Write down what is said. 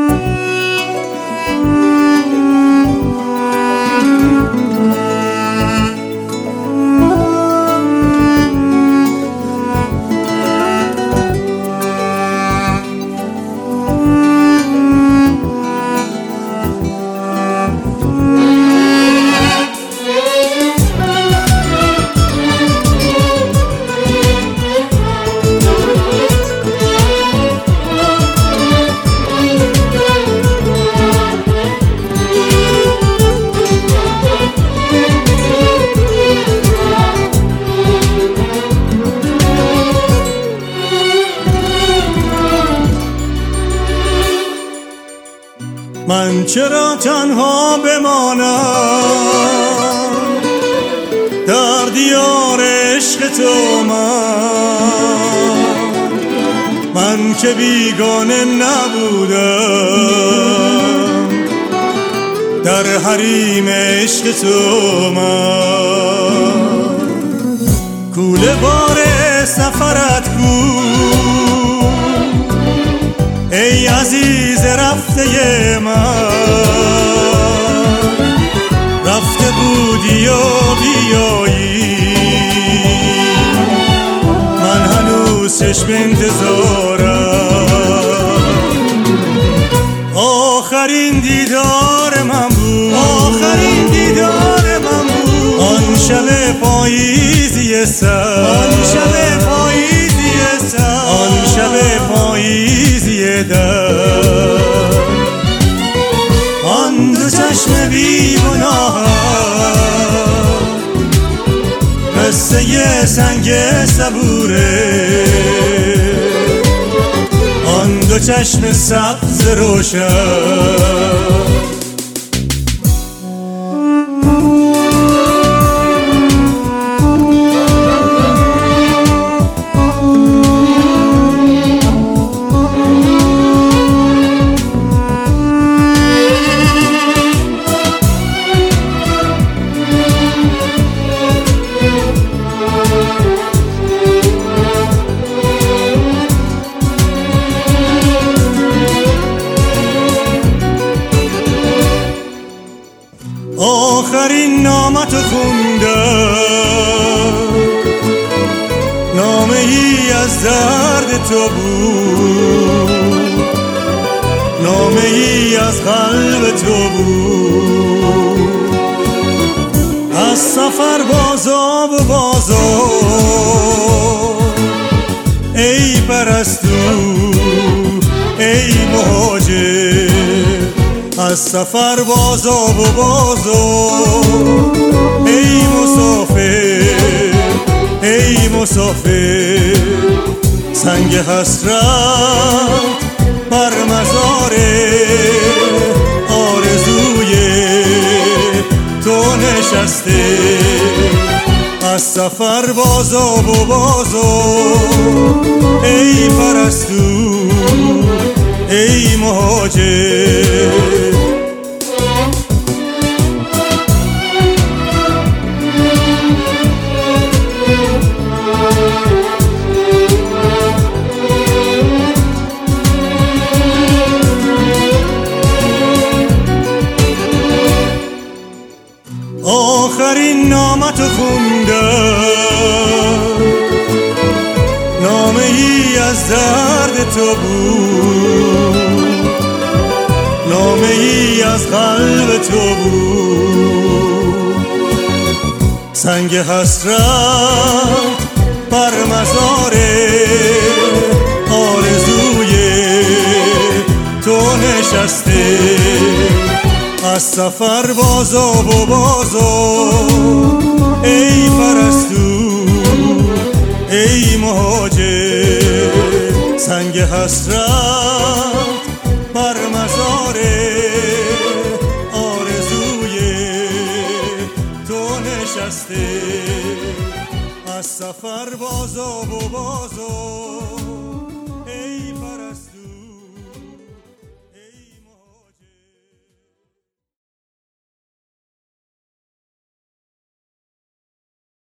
من چرا تنها بمانم در دیار عشق تو؟ من که بیگانه نبودم در حریم عشق تو. من کوله بار سفرت کو ای عزیز رفته من، رفته بودی و بیایی، من هنوز چشم انتظارم. آخرین دیدار من بود، آخرین دیدار من بود، آن شب پاییزی سر، آن شب پاییزی سر، آن شب پاییزی در. آن دو چشم بیگناه قصه ی سنگ صبوره، آن دو چشم سبز روشن. آخرین نامتو خوندم، نامه ای از درد تو بود، نامه ای از قلب تو بود. از سفر بازا و بازا ای پرستو ای مهاجر، از سفر بازا و بازا ای مسافر ای مسافر. سنگ حسرت بر مزار آرزوی تو نشسته، از سفر بازا و بازا ای پرستو ای مهاجر. آخرین نامتو خوندم، نامه ای از درد تو بود، نامه ای از قلب تو بود. سنگ حسرت بر مزار آرزوی تو نشسته، از سفر بازا و بازا ای پرستو ای مهاجر. سنگ حسرت بر مزار آرزوی تو نشسته، از سفر بازا و بازا